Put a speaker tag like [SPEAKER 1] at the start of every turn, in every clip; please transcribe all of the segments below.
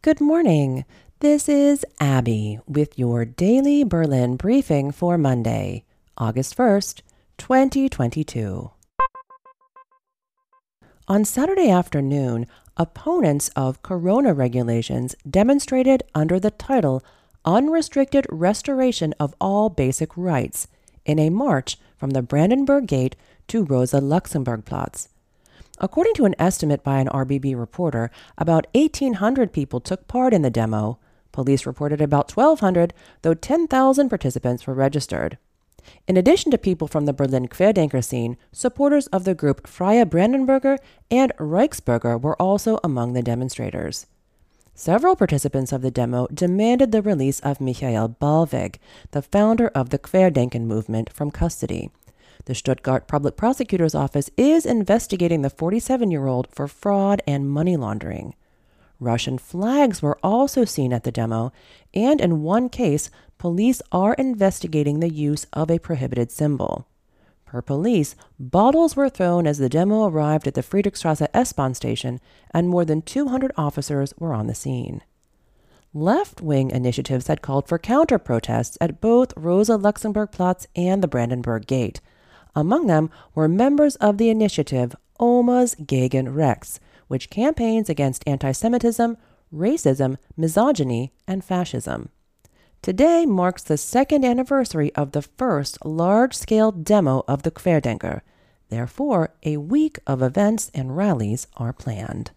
[SPEAKER 1] Good morning. This is Abby with your daily Berlin briefing for Monday, August 1st, 2022. On Saturday afternoon, opponents of corona regulations demonstrated under the title Unrestricted Restoration of All Basic Rights in a march from the Brandenburg Gate to Rosa-Luxemburg-Platz. According to an estimate by an RBB reporter, about 1,800 people took part in the demo. Police reported about 1,200, though 10,000 participants were registered. In addition to people from the Berlin Querdenker scene, supporters of the group Freie Brandenburger and Reichsbürger were also among the demonstrators. Several participants of the demo demanded the release of Michael Ballweg, the founder of the Querdenken movement, from custody. The Stuttgart Public Prosecutor's Office is investigating the 47-year-old for fraud and money laundering. Russian flags were also seen at the demo, and in one case, police are investigating the use of a prohibited symbol. Per police, bottles were thrown as the demo arrived at the Friedrichstrasse S-Bahn station, and more than 200 officers were on the scene. Left-wing initiatives had called for counter-protests at both Rosa-Luxemburg-Platz and the Brandenburg Gate. Among them were members of the initiative Omas gegen Rechts, which campaigns against anti-Semitism, racism, misogyny, and fascism. Today marks the second anniversary of the first large-scale demo of the Querdenker. Therefore, a week of events and rallies are planned.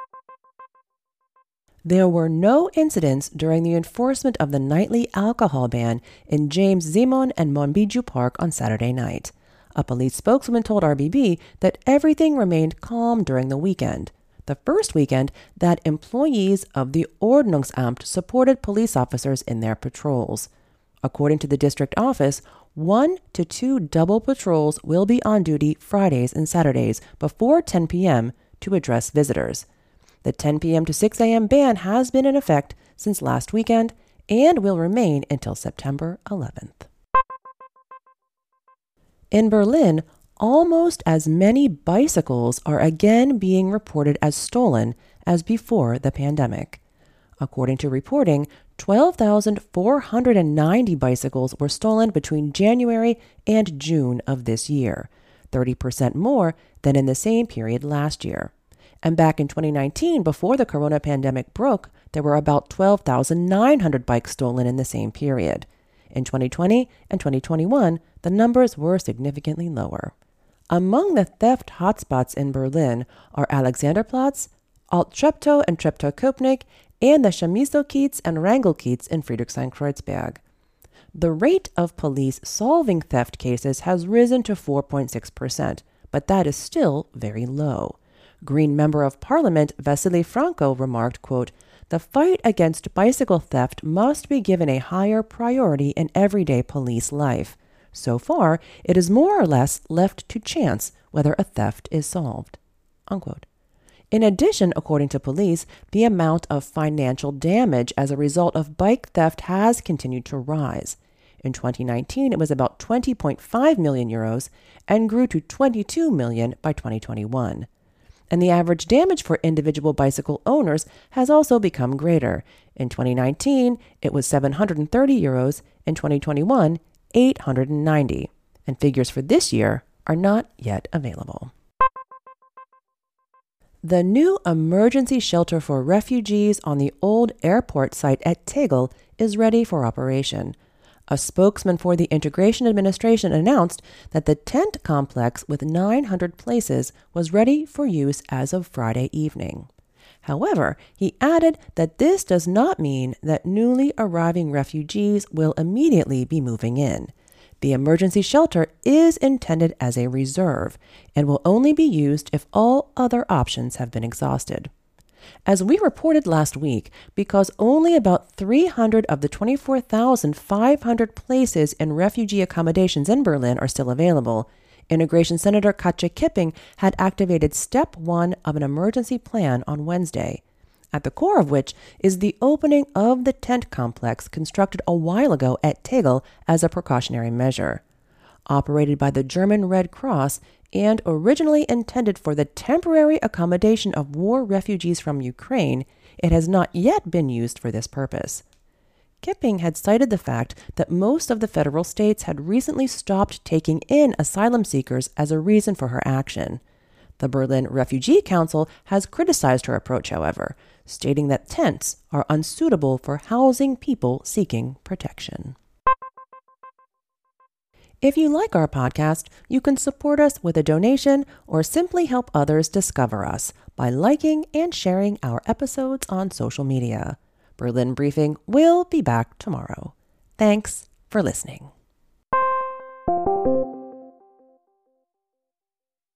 [SPEAKER 1] There were no incidents during the enforcement of the nightly alcohol ban in James Simon and Monbijou Park on Saturday night. A police spokeswoman told RBB that everything remained calm during the weekend, the first weekend that employees of the Ordnungsamt supported police officers in their patrols. According to the district office, 1 to 2 double patrols will be on duty Fridays and Saturdays before 10 p.m. to address visitors. The 10 p.m. to 6 a.m. ban has been in effect since last weekend and will remain until September 11th. In Berlin, almost as many bicycles are again being reported as stolen as before the pandemic. According to reporting, 12,490 bicycles were stolen between January and June of this year, 30% more than in the same period last year. And back in 2019, before the corona pandemic broke, there were about 12,900 bikes stolen in the same period. In 2020 and 2021, the numbers were significantly lower. Among the theft hotspots in Berlin are Alexanderplatz, Alt-Treptow and Treptow-Köpenick, and the Chamisso-Kiez and Wrangel-Kiez in Friedrichshain-Kreuzberg. The rate of police solving theft cases has risen to 4.6%, but that is still very low. Green Member of Parliament Vasily Franco remarked, quote, "The fight against bicycle theft must be given a higher priority in everyday police life. So far, it is more or less left to chance whether a theft is solved." Unquote. In addition, according to police, the amount of financial damage as a result of bike theft has continued to rise. In 2019, it was about 20.5 million euros and grew to 22 million by 2021. And the average damage for individual bicycle owners has also become greater. In 2019, it was 730 euros. In 2021, 890. And figures for this year are not yet available. The new emergency shelter for refugees on the old airport site at Tegel is ready for operation. A spokesman for the Integration Administration announced that the tent complex with 900 places was ready for use as of Friday evening. However, he added that this does not mean that newly arriving refugees will immediately be moving in. The emergency shelter is intended as a reserve and will only be used if all other options have been exhausted. As we reported last week, because only about 300 of the 24,500 places in refugee accommodations in Berlin are still available, Integration Senator Katja Kipping had activated Step 1 of an emergency plan on Wednesday, at the core of which is the opening of the tent complex constructed a while ago at Tegel as a precautionary measure. Operated by the German Red Cross and originally intended for the temporary accommodation of war refugees from Ukraine, it has not yet been used for this purpose. Kipping had cited the fact that most of the federal states had recently stopped taking in asylum seekers as a reason for her action. The Berlin Refugee Council has criticized her approach, however, stating that tents are unsuitable for housing people seeking protection. If you like our podcast, you can support us with a donation or simply help others discover us by liking and sharing our episodes on social media. Berlin Briefing will be back tomorrow. Thanks for listening.